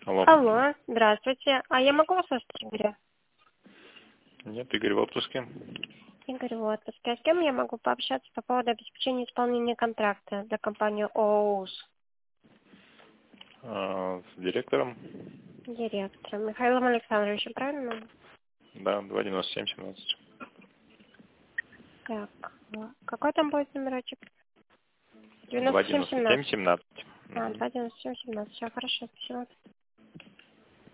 Алло. Алло, здравствуйте. А я могу вас слышать, Игорь? Нет, Игорь в отпуске. Игорь в отпуске. А с кем я могу пообщаться по поводу обеспечения исполнения контракта для компании ООУС? С директором. Директором Михаилом Александровичем, правильно? Да, 29717. Так, какой там будет номерочек? 9717. 29717. А, 29717. Все, хорошо, спасибо.